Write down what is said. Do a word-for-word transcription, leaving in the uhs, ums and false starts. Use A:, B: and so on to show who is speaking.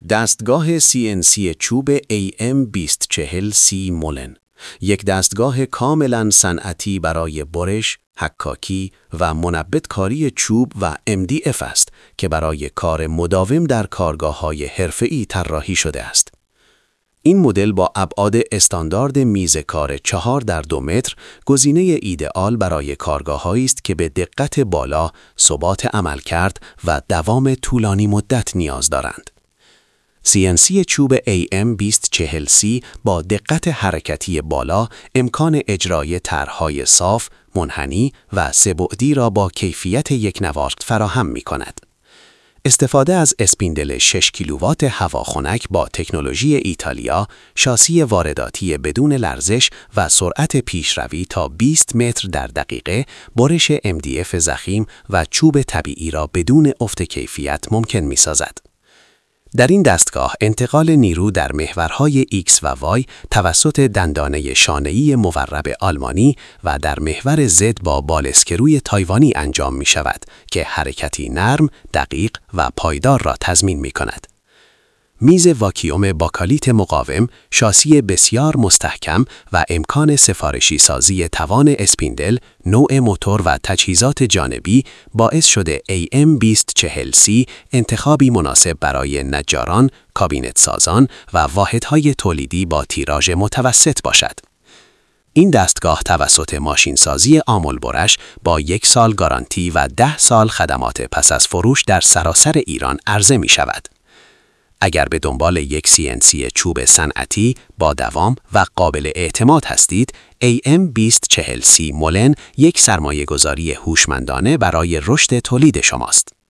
A: دستگاه سی ان سی چوب ای ام بیست چهل سی مولن، یک دستگاه کاملا صنعتی برای برش، حکاکی و منبت‌کاری چوب و ام دی اف است که برای کار مداوم در کارگاه‌های حرفه‌ای طراحی شده است. این مدل با ابعاد استاندارد میز کار چهار در دو متر گزینه ایدئال برای کارگاه‌هایی است که به دقت بالا، ثبات عملکرد و دوام طولانی مدت نیاز دارند. سی ان سی چوب ای ام بیست چهل سی با دقت حرکتی بالا امکان اجرای طرح‌های صاف، منحنی و سه‌بعدی را با کیفیت یک نواخت فراهم می‌کند. استفاده از اسپیندل شش کیلووات هواخنک با تکنولوژی ایتالیا، شاسی وارداتی بدون لرزش و سرعت پیشروی تا بیست متر در دقیقه، برش ام دی اف ضخیم و چوب طبیعی را بدون افت کیفیت ممکن می‌سازد. در این دستگاه انتقال نیرو در محورهای X و Y توسط دندانه شانه‌ای مورب آلمانی و در محور Z با بالاسکروی تایوانی انجام می شود که حرکتی نرم، دقیق و پایدار را تضمین می کند. میز واکیوم باکالیت مقاوم، شاسی بسیار مستحکم و امکان سفارشی سازی توان اسپیندل، نوع موتور و تجهیزات جانبی باعث شده ای ام بیست چهل سی انتخابی مناسب برای نجاران، کابینت سازان و واحدهای تولیدی با تیراژ متوسط باشد. این دستگاه توسط ماشینسازی آمل برش با یک سال گارانتی و ده سال خدمات پس از فروش در سراسر ایران عرضه می شود. اگر به دنبال یک سی ان سی چوب صنعتی با دوام و قابل اعتماد هستید، ای ام بیست چهل سی مولن یک سرمایه‌گذاری هوشمندانه برای رشد تولید شماست.